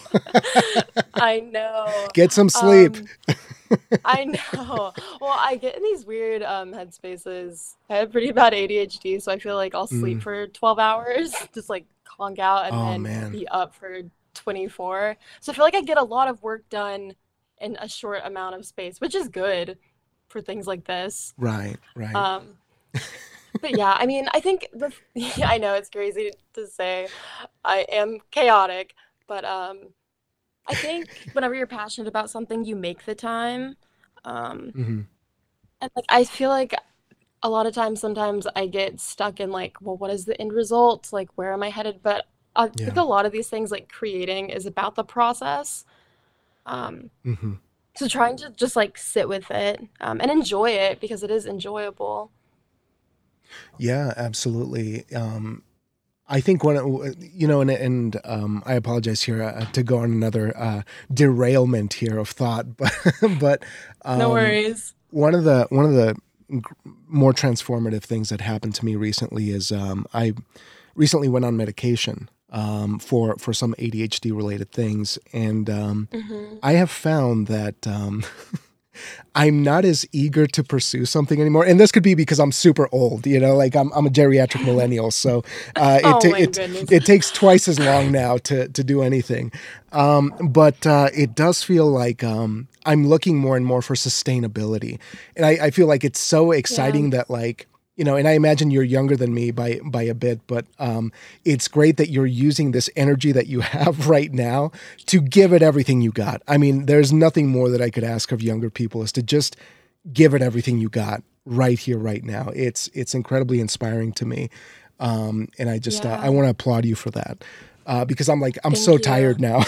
Speaker 2: I know.
Speaker 3: Get some sleep.
Speaker 2: Um, I know. Well, I get in these weird um, headspaces. I have pretty bad A D H D, so I feel like I'll sleep
Speaker 3: Mm.
Speaker 2: for twelve hours, just like conk out, and
Speaker 3: Oh,
Speaker 2: then
Speaker 3: man.
Speaker 2: be up for twenty-four. So I feel like I get a lot of work done in a short amount of space, which is good for things like this.
Speaker 3: Right, right.
Speaker 2: Um, but yeah, I mean, I think the yeah, I know it's crazy to say I am chaotic, but um, I think whenever you're passionate about something, you make the time. Um,
Speaker 3: hmm
Speaker 2: and like I feel like a lot of times, sometimes I get stuck in like, well, what is the end result? Like, where am I headed? But I think
Speaker 3: Yeah.
Speaker 2: a lot of these things, like creating, is about the process. Um,
Speaker 3: hmm
Speaker 2: so trying to just like sit with it, um, and enjoy it because it is enjoyable.
Speaker 3: Yeah, absolutely. Um, I think one, of- you know, and, and um, I apologize here uh, to go on another uh, derailment here of thought, but but
Speaker 2: No
Speaker 3: um,
Speaker 2: worries.
Speaker 3: one of the one of the g- more transformative things that happened to me recently is um, I recently went on medication um, for for some A D H D related things, and um,
Speaker 2: hmm
Speaker 3: I have found that um, I'm not as eager to pursue something anymore. And this could be because I'm super old, you know, like I'm I'm a geriatric millennial, so uh, it
Speaker 2: Oh
Speaker 3: ta-
Speaker 2: my
Speaker 3: it
Speaker 2: goodness.
Speaker 3: it takes twice as long now to to do anything. Um, but uh, it does feel like um, I'm looking more and more for sustainability, and I, I feel like it's so
Speaker 2: Yeah.
Speaker 3: exciting that like. You know, and I imagine you're younger than me by by a bit, but um, it's great that you're using this energy that you have right now to give it everything you got. I mean, there's nothing more that I could ask of younger people is to just give it everything you got right here, right now. It's it's incredibly inspiring to me, um, and I just uh, I
Speaker 2: Yeah.
Speaker 3: want to applaud you for that uh, because I'm like I'm
Speaker 2: Thank
Speaker 3: so
Speaker 2: you.
Speaker 3: tired now.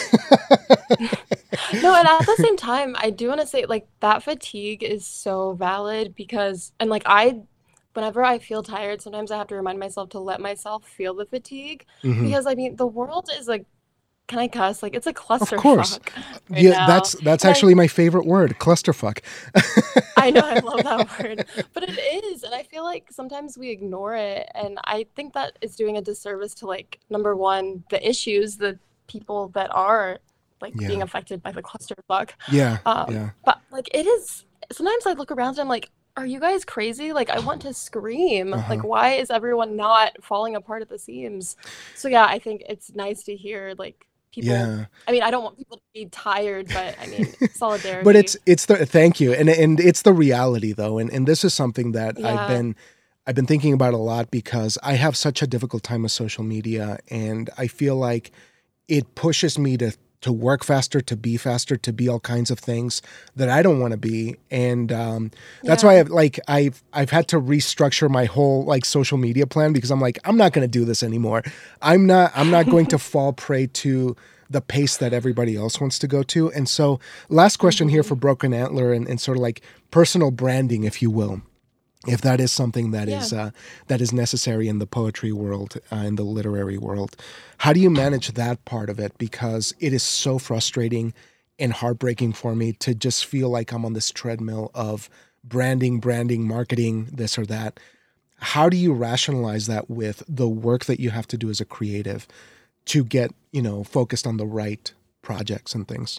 Speaker 2: No, and at the same time, I do want to say like that fatigue is so valid because, and like I, whenever I feel tired, sometimes I have to remind myself to let myself feel the fatigue
Speaker 3: hmm
Speaker 2: because I mean, the world is like, can I cuss? Like it's a
Speaker 3: Of course,
Speaker 2: clusterfuck right
Speaker 3: yeah,
Speaker 2: now.
Speaker 3: that's that's
Speaker 2: And I,
Speaker 3: actually my favorite word, clusterfuck.
Speaker 2: I know I love that word, but it is, and I feel like sometimes we ignore it, and I think that is doing a disservice to like number one, the issues, the people that are like being
Speaker 3: Yeah,
Speaker 2: affected by the clusterfuck.
Speaker 3: yeah,
Speaker 2: Um,
Speaker 3: yeah.
Speaker 2: but like it is sometimes I look around and I'm like, are you guys crazy? Like I want to scream.
Speaker 3: Uh
Speaker 2: Like
Speaker 3: huh.
Speaker 2: why is everyone not falling apart at the seams? So yeah, I think it's nice to hear like people.
Speaker 3: Yeah.
Speaker 2: I mean, I don't want people to be tired, but I mean,
Speaker 3: But it's
Speaker 2: solidarity.
Speaker 3: it's the thank you. And and it's the reality though. And and this is something that I've
Speaker 2: Yeah.
Speaker 3: been I've been thinking about a lot because I have such a difficult time with social media and I feel like it pushes me to to work faster, to be faster, to be all kinds of things that I don't want to be. And um, that's why
Speaker 2: Yeah.
Speaker 3: I've like I've I've had to restructure my whole like social media plan because I'm like, I'm not gonna do this anymore. I'm not I'm not going to fall prey to the pace that everybody else wants to go to. And so last question here for
Speaker 2: hmm
Speaker 3: Broken Antler and, and sort of like personal branding, if you will if that is something that
Speaker 2: Yeah.
Speaker 3: is uh, that is necessary in the poetry world, uh, in the literary world, how do you manage that part of it? Because it is so frustrating and heartbreaking for me to just feel like I'm on this treadmill of branding, branding, marketing, this or that. How do you rationalize that with the work that you have to do as a creative to get, you know, focused on the right projects and things?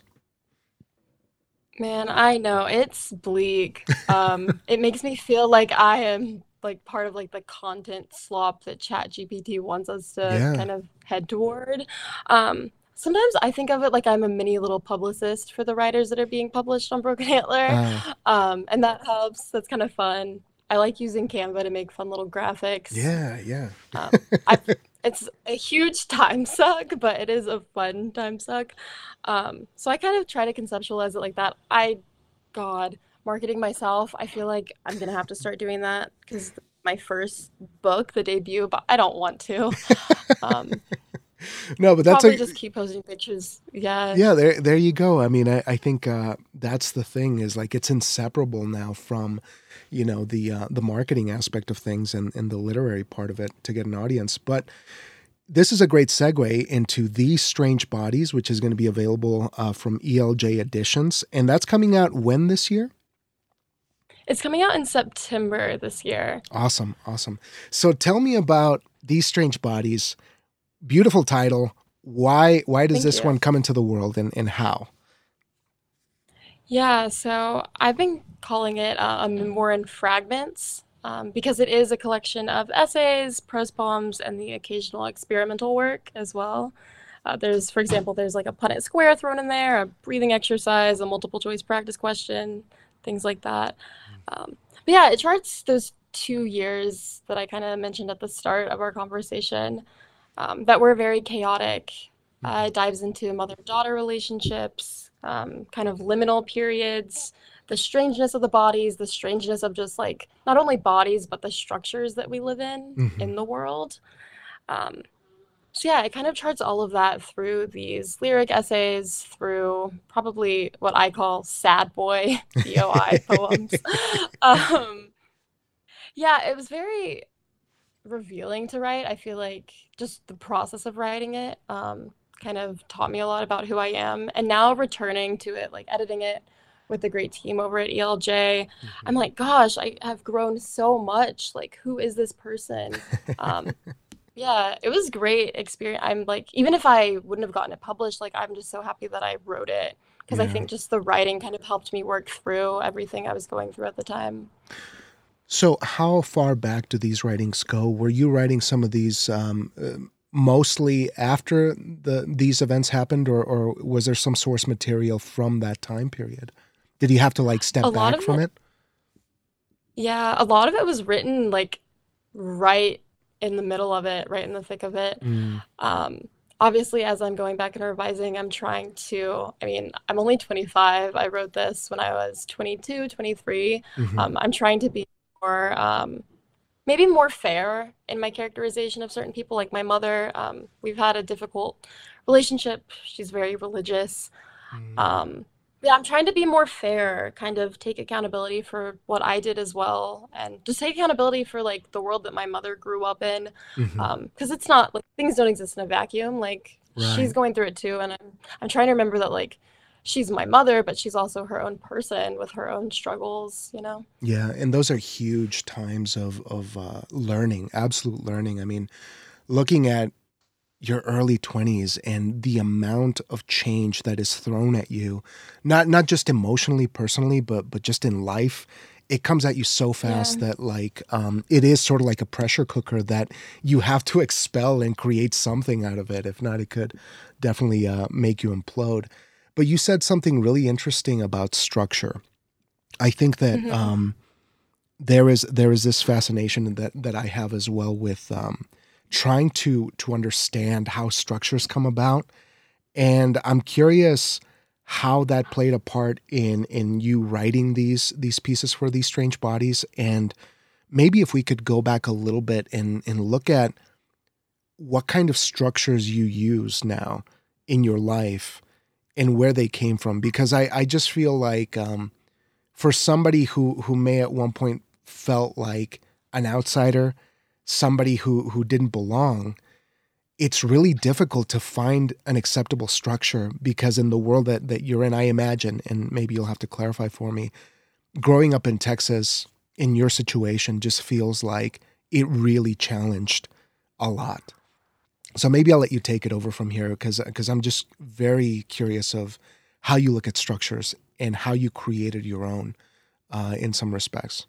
Speaker 2: Man, I know it's bleak. Um, it makes me feel like I am like part of like the content slop that ChatGPT wants us to
Speaker 3: Yeah.
Speaker 2: kind of head toward. Um, sometimes I think of it like I'm a mini little publicist for the writers that are being published on Broken Antler.
Speaker 3: Uh,
Speaker 2: Um, and that helps. That's kind of fun. I like using Canva to make fun little graphics.
Speaker 3: yeah, yeah.
Speaker 2: Um, I've it's a huge time suck, but it is a fun time suck. Um, so I kind of try to conceptualize it like that. I, God, marketing myself, I feel like I'm gonna have to start doing that because my first book, the debut, but I don't want to. Um,
Speaker 3: No, but that's
Speaker 2: Probably
Speaker 3: a
Speaker 2: just keep posting pictures. Yeah.
Speaker 3: yeah, there there you go. I mean, I, I think uh, that's the thing is like it's inseparable now from, you know, the uh, the marketing aspect of things and, and the literary part of it to get an audience. But this is a great segue into These Strange Bodies, which is going to be available uh, from E L J Editions. And that's coming out when this year?
Speaker 2: It's coming out in September this year.
Speaker 3: Awesome, awesome. So tell me about These Strange Bodies. Beautiful title. Why why does
Speaker 2: Thank
Speaker 3: this
Speaker 2: you.
Speaker 3: one come into the world and, and how?
Speaker 2: Yeah, so I've been calling it uh, a memoir in fragments um, because it is a collection of essays, prose poems, and the occasional experimental work as well. Uh, there's, for example, there's like a Punnett square thrown in there, a breathing exercise, a multiple choice practice question, things like that. Um, but yeah, it charts those two years that I kind of mentioned at the start of our conversation um, that were very chaotic. Uh, it dives into mother-daughter relationships, um, kind of liminal periods, the strangeness of the bodies, the strangeness of just like not only bodies, but the structures that we live in
Speaker 3: Mhm.
Speaker 2: in the world. Um, so yeah, it kind of charts all of that through these lyric essays, through probably what I call sad boy B O I poems. Um, yeah, it was very revealing to write. I feel like just the process of writing it um, kind of taught me a lot about who I am. And now returning to it, like editing it with the great team over at E L J, I'm like, gosh, I have grown so much. Like, who is this person? Um, yeah, it was great experience. I'm like, even if I wouldn't have gotten it published, like, I'm just so happy that I wrote it because I
Speaker 3: Yeah.
Speaker 2: think just the writing kind of helped me work through everything I was going through at the time.
Speaker 3: So how far back do these writings go? Were you writing some of these um, uh, mostly after the these events happened, or, or was there some source material from that time period? Did you have to like
Speaker 2: A
Speaker 3: step
Speaker 2: lot
Speaker 3: back
Speaker 2: of
Speaker 3: from
Speaker 2: it,
Speaker 3: it?
Speaker 2: yeah, a lot of it was written like right in the middle of it, right in the thick of it.
Speaker 3: Mm,
Speaker 2: Um, Obviously, as I'm going back and revising, I'm trying to, I mean, I'm only twenty-five. I wrote this when I was twenty-two, twenty-three.
Speaker 3: hmm
Speaker 2: Um, I'm trying to be more, um, maybe more fair in my characterization of certain people, like my mother. Um, we've had a difficult relationship. She's very religious.
Speaker 3: mm,
Speaker 2: Um, yeah, I'm trying to be more fair, kind of take accountability for what I did as well, and just take accountability for like the world that my mother grew up in.
Speaker 3: hmm
Speaker 2: Um, because it's not like things don't exist in a vacuum. Like she's
Speaker 3: Right.
Speaker 2: going through it too, and I'm I'm trying to remember that like she's my mother, but she's also her own person with her own struggles, you know?
Speaker 3: Yeah, and those are huge times of of uh, learning, absolute learning. I mean, looking at your early twenties and the amount of change that is thrown at you, not not just emotionally, personally, but but just in life, it comes at you so
Speaker 2: Yeah.
Speaker 3: fast that like um, it is sort of like a pressure cooker that you have to expel and create something out of it. If not, it could definitely uh, make you implode. But you said something really interesting about structure. I think that
Speaker 2: Hmm.
Speaker 3: um, there is there is this fascination that that I have as well with um, trying to to understand how structures come about, and I'm curious how that played a part in in you writing these these pieces for These Strange Bodies, and maybe if we could go back a little bit and and look at what kind of structures you use now in your life and where they came from, because I I just feel like um, for somebody who who may at one point felt like an outsider, somebody who who didn't belong, it's really difficult to find an acceptable structure because in the world that that you're in, I imagine, and maybe you'll have to clarify for me, growing up in Texas in your situation just feels like it really challenged a lot. So maybe I'll let you take it over from here because because I'm just very curious of how you look at structures and how you created your own uh, in some respects.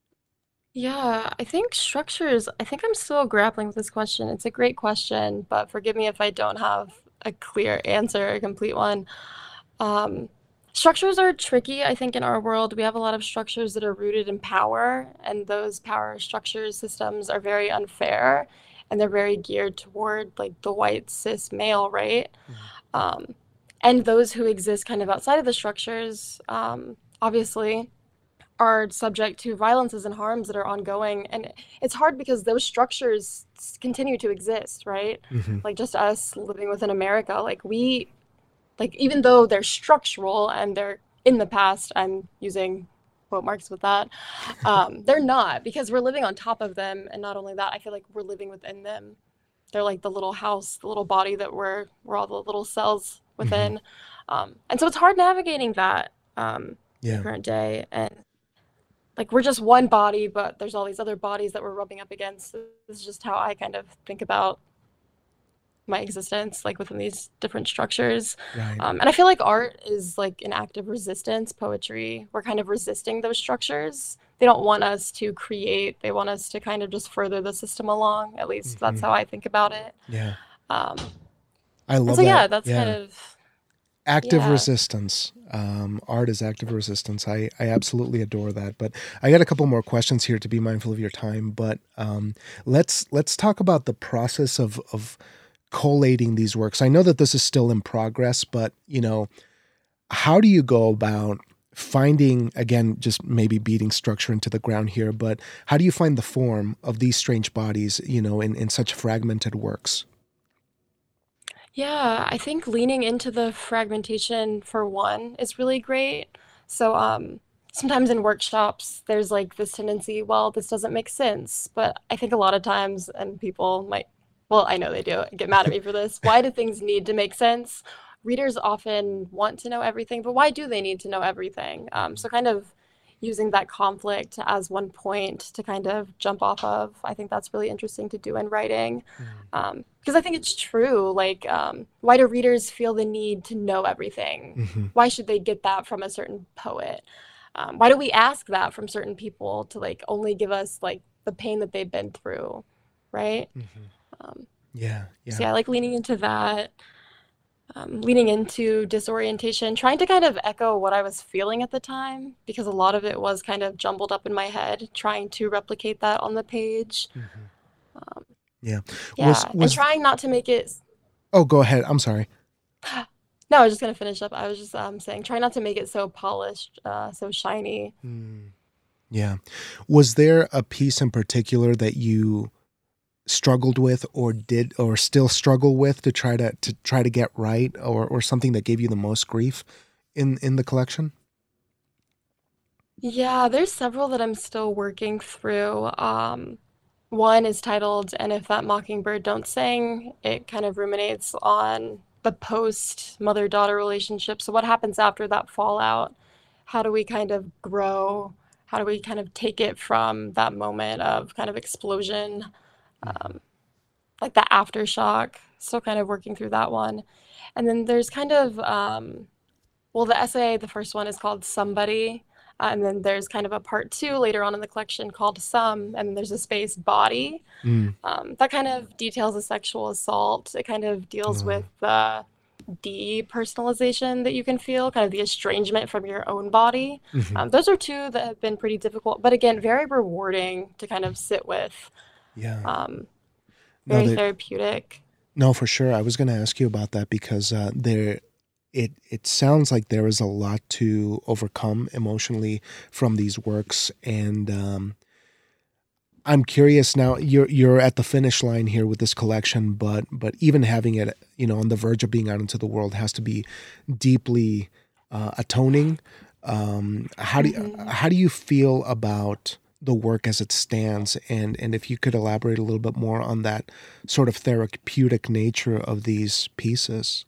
Speaker 2: Yeah, I think structures, I think I'm still grappling with this question. It's a great question, but forgive me if I don't have a clear answer, a complete one. Um, Structures are tricky, I think, in our world. We have a lot of structures that are rooted in power, and those power structures, systems are very unfair. and they're very geared toward like the white cis male, right? Um, and those who exist kind of outside of the structures, um, obviously, are subject to violences and harms that are ongoing. And it's hard because those structures continue to exist, right?
Speaker 3: Mm-hmm.
Speaker 2: Like just us living within America, like we, like even though they're structural and they're in the past, I'm using quote marks with that, um, they're not, because we're living on top of them. And not only that, I feel like we're living within them. They're like the little house, the little body that we're, we're all the little cells within. Mm-hmm. Um, and so it's hard navigating that um,
Speaker 3: yeah.
Speaker 2: in the current day. And like we're just one body, but there's all these other bodies that we're rubbing up against. This is just how I kind of think about my existence, like within these different structures.
Speaker 3: Right.
Speaker 2: Um, and I feel like art is like an act of resistance. Poetry, we're kind of resisting those structures. They don't want us to create. They want us to kind of just further the system along. At least mm-hmm. that's how I think about it.
Speaker 3: Yeah.
Speaker 2: Um,
Speaker 3: I love
Speaker 2: so
Speaker 3: that.
Speaker 2: yeah, that's
Speaker 3: yeah.
Speaker 2: kind of
Speaker 3: active
Speaker 2: yeah.
Speaker 3: resistance. Um, art is active resistance. I, I absolutely adore that. But I got a couple more questions here to be mindful of your time. But um, let's let's talk about the process of of collating these works. I know that this is still in progress, but you know, how do you go about finding, again, just maybe beating structure into the ground here, but how do you find the form of these strange bodies, you know, in, in such fragmented works?
Speaker 2: Yeah, I think leaning into the fragmentation for one is really great. So um, sometimes in workshops, there's like this tendency, well, this doesn't make sense. But I think a lot of times, and people might, well, I know they do, get mad at me for this. Why do things need to make sense? Readers often want to know everything, but why do they need to know everything? Um, so kind of using that conflict as one point to kind of jump off of, I think that's really interesting to do in writing. Mm. Um, because I think it's true, like, um, why do readers feel the need to know everything? Mm-hmm. Why should they get that from a certain poet? Um, why do we ask that from certain people to like only give us like the pain that they've been through, right?
Speaker 3: Mm-hmm.
Speaker 2: Um,
Speaker 3: yeah, yeah.
Speaker 2: So yeah, like leaning into that. Um, leaning into disorientation, trying to kind of echo what I was feeling at the time, because a lot of it was kind of jumbled up in my head, trying to replicate that on the page.
Speaker 3: Mm-hmm.
Speaker 2: Um,
Speaker 3: yeah.
Speaker 2: Yeah.
Speaker 3: Was, was...
Speaker 2: And trying not to make it.
Speaker 3: Oh, go ahead. I'm sorry.
Speaker 2: No, I was just going to finish up. I was just um, saying, try not to make it so polished, uh, so shiny.
Speaker 3: Mm. Yeah. Was there a piece in particular that you struggled with or did or still struggle with to try to to try to get right, or or something that gave you the most grief in in the collection?
Speaker 2: Yeah, there's several that I'm still working through. Um, one is titled "And If That Mockingbird Don't Sing." It kind of ruminates on the post mother-daughter relationship. So what happens after that fallout? How do we kind of grow? How do we kind of take it from that moment of kind of explosion? Um, like the aftershock, still kind of working through that one. And then there's kind of, um, well, the essay, the first one is called Somebody. Uh, and then there's kind of a part two later on in the collection called Some, and then there's a space Body. Mm. Um, that kind of details a sexual assault. It kind of deals mm. with the depersonalization that you can feel, kind of the estrangement from your own body. Mm-hmm. Um, those are two that have been pretty difficult, but again, very rewarding to kind of sit with.
Speaker 3: Yeah.
Speaker 2: Um, very
Speaker 3: no, they,
Speaker 2: therapeutic.
Speaker 3: No, for sure. I was going to ask you about that because uh, there, it it sounds like there is a lot to overcome emotionally from these works, and um, I'm curious now. You're you're at the finish line here with this collection, but but even having it, you know, on the verge of being out into the world has to be deeply uh, atoning. Um, how do mm-hmm. you, how do you feel about the work as it stands, and and if you could elaborate a little bit more on that sort of therapeutic nature of these pieces?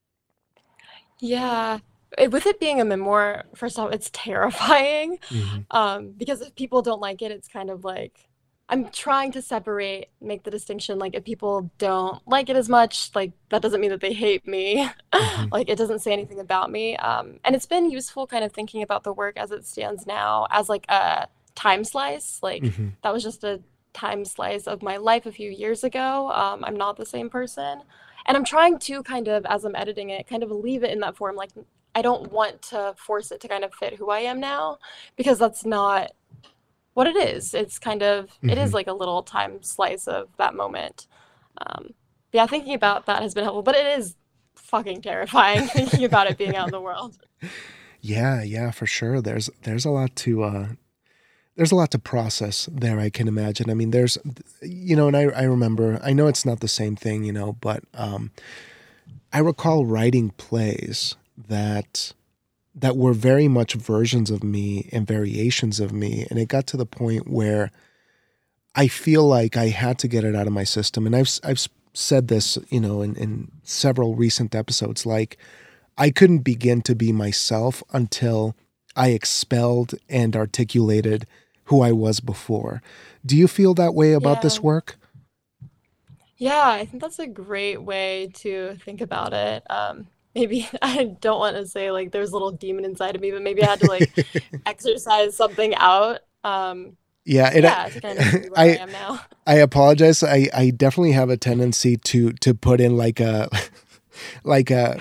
Speaker 2: Yeah, it, with it being a memoir, first off, it's terrifying. Mm-hmm. um, because if people don't like it, it's kind of like, I'm trying to separate, make the distinction, like if people don't like it as much, like that doesn't mean that they hate me. Mm-hmm. Like it doesn't say anything about me. Um, and it's been useful kind of thinking about the work as it stands now as like a time slice. Like mm-hmm. that was just a time slice of my life a few years ago. Um, I'm not the same person. And I'm trying to kind of, as I'm editing it, kind of leave it in that form. Like I don't want to force it to kind of fit who I am now, because that's not what it is. It's kind of, it
Speaker 3: Hmm.
Speaker 2: is like a little time slice of that moment. Um, yeah, thinking about that has been helpful, but it is fucking terrifying thinking about it being out in the world.
Speaker 3: Yeah, yeah, for sure. There's there's a lot to uh there's a lot to process there, I can imagine. I mean, there's you know, and I I remember, I know it's not the same thing, you know, but um I recall writing plays that that were very much versions of me and variations of me, and it got to the point where I feel like I had to get it out of my system. And I've I've said this, you know, in, in several recent episodes, like I couldn't begin to be myself until I expelled and articulated who I was before. Do you feel that way about
Speaker 2: Yeah.
Speaker 3: this work?
Speaker 2: Yeah, I think that's a great way to think about it. Um, maybe I don't want to say like there's a little demon inside of me, but maybe I had to like exercise something out. Um,
Speaker 3: Yeah, it,
Speaker 2: yeah, to kind of be where I
Speaker 3: I
Speaker 2: am now.
Speaker 3: I apologize. I I definitely have a tendency to to put in like a like a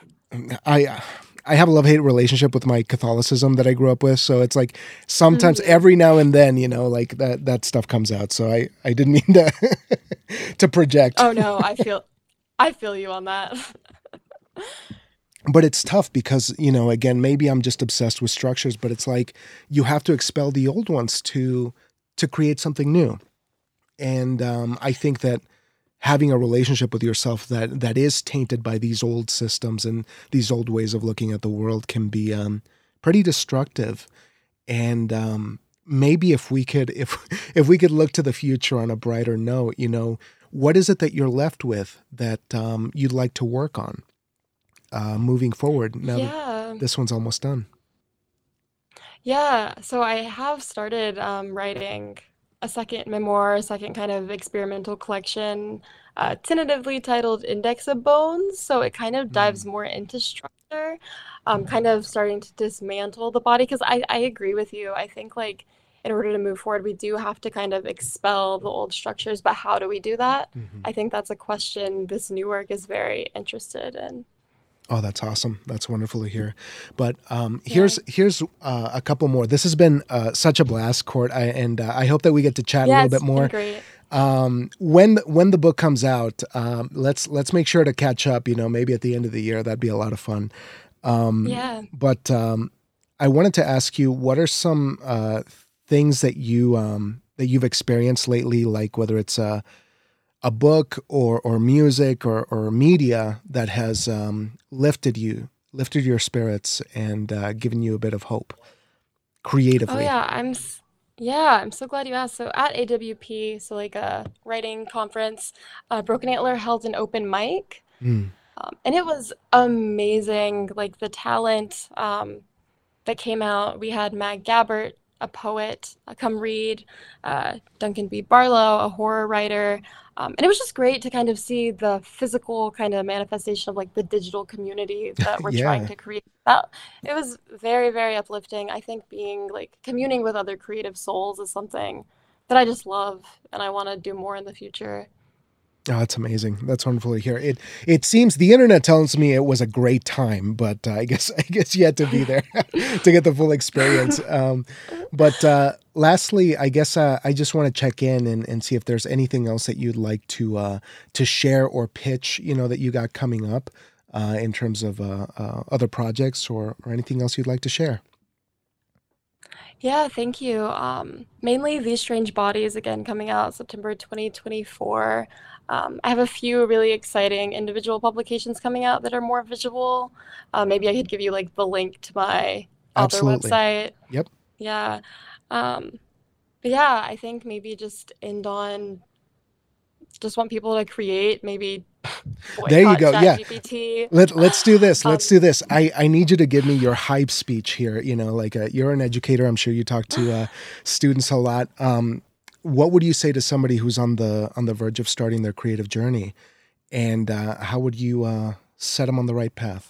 Speaker 3: I I have a love hate relationship with my Catholicism that I grew up with. So it's like sometimes
Speaker 2: Hmm.
Speaker 3: every now and then, you know, like that that stuff comes out. So I I didn't mean to to project.
Speaker 2: Oh no, I feel I feel you on that.
Speaker 3: But it's tough because, you know, again, maybe I'm just obsessed with structures, but it's like you have to expel the old ones to to create something new. And um, I think that having a relationship with yourself that that is tainted by these old systems and these old ways of looking at the world can be um, pretty destructive. And um, maybe if we could if if we could look to the future on a brighter note, you know, what is it that you're left with that um, you'd like to work on uh, moving forward now that
Speaker 2: Yeah.
Speaker 3: this one's almost done?
Speaker 2: Yeah, so I have started um, writing a second memoir, a second kind of experimental collection, uh, tentatively titled Index of Bones. So it kind of dives
Speaker 3: Mm.
Speaker 2: more into structure, um, kind of starting to dismantle the body. Because I, I agree with you. I think, like, in order to move forward, we do have to kind of expel the old structures. But how do we do that?
Speaker 3: Hmm.
Speaker 2: I think that's a question this new work is very interested in.
Speaker 3: Oh, that's awesome. That's wonderful to hear. But um,
Speaker 2: Yeah.
Speaker 3: here's here's uh, a couple more. This has been uh, such a blast, Court, I, and uh, I hope that we get to chat a
Speaker 2: Yeah,
Speaker 3: little bit
Speaker 2: it's been
Speaker 3: more.
Speaker 2: great.
Speaker 3: Um, when when the book comes out, um, let's let's make sure to catch up. You know, maybe at the end of the year, that'd be a lot of fun. Um,
Speaker 2: Yeah.
Speaker 3: but um, I wanted to ask you, what are some uh, things that you um, that you've experienced lately, like whether it's a a book or or music or or media that has um, lifted you, lifted your spirits, and uh, given you a bit of hope
Speaker 2: Oh
Speaker 3: creatively.
Speaker 2: yeah, I'm s- yeah, I'm so glad you asked. So at A W P, so like a writing conference, uh, Broken Antler held an open mic,
Speaker 3: Mm.
Speaker 2: um, and it was amazing. Like the talent um, that came out. We had Mag Gabbert, a poet, uh, come read, uh, Duncan B. Barlow, a horror writer. Um, and it was just great to kind of see the physical kind of manifestation of like the digital community that we're trying
Speaker 3: Yeah.
Speaker 2: to create. That it was very, very uplifting. I think being like communing with other creative souls is something that I just love and I want to do more in the future.
Speaker 3: Oh, that's amazing. That's wonderful to hear. It it seems the internet tells me it was a great time, but uh, I guess I guess you had to be there to get the full experience. Um, but uh, lastly, I guess uh, I just want to check in and, and see if there's anything else that you'd like to uh, to share or pitch. You know that you got coming up uh, in terms of uh, uh, other projects or or anything else you'd like to share.
Speaker 2: Yeah, thank you. Um, mainly These Strange Bodies, again, coming out September twenty twenty-four. Um, I have a few really exciting individual publications coming out that are more visual. Uh, maybe I could give you like the link to my author
Speaker 3: Absolutely.
Speaker 2: website.
Speaker 3: Yep.
Speaker 2: Yeah. Um, but yeah, I think maybe just end on just want people to create, maybe
Speaker 3: There you
Speaker 2: boycott
Speaker 3: go. Yeah.
Speaker 2: ChatGPT.
Speaker 3: Let let's do this. Let's
Speaker 2: Um,
Speaker 3: do this. I I need you to give me your hype speech here. You know, like uh you're an educator. I'm sure you talk to uh, students a lot. Um, what would you say to somebody who's on the on the verge of starting their creative journey, and uh, how would you uh, set them on the right path?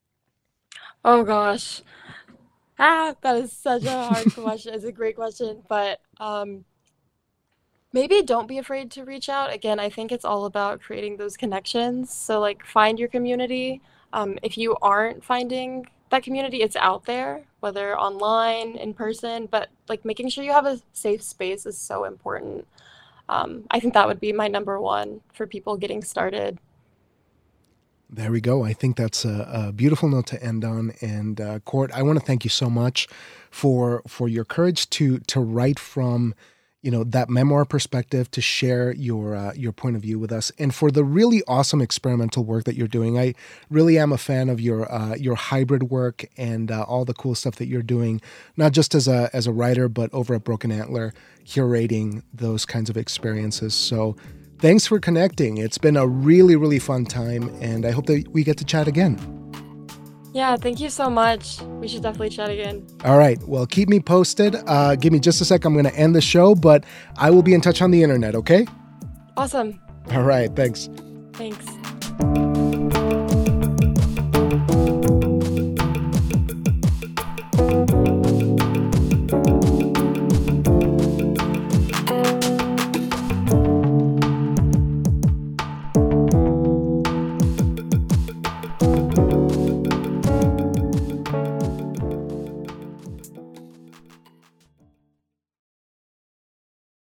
Speaker 2: oh gosh. Ah, that is such a hard question. It's a great question, but um, maybe don't be afraid to reach out. Again, I think it's all about creating those connections. So, like, find your community. Um, if you aren't finding that community, it's out there, whether online, in person, but like making sure you have a safe space is so important. Um, I think that would be my number one for people getting started.
Speaker 3: There we go. I think that's a, a beautiful note to end on. And uh, Court, I want to thank you so much for for your courage to to write from, you know, that memoir perspective, to share your uh, your point of view with us, and for the really awesome experimental work that you're doing. I really am a fan of your uh, your hybrid work and uh, all the cool stuff that you're doing, not just as a as a writer, but over at Broken Antler, curating those kinds of experiences. So thanks for connecting. It's been a really, really fun time, and I hope that we get to chat again.
Speaker 2: Yeah, thank you so much. We should definitely chat again.
Speaker 3: All right. Well, keep me posted. Uh, give me just a sec. I'm going to end the show, but I will be in touch on the internet, okay?
Speaker 2: Awesome.
Speaker 3: All right. Thanks.
Speaker 2: Thanks.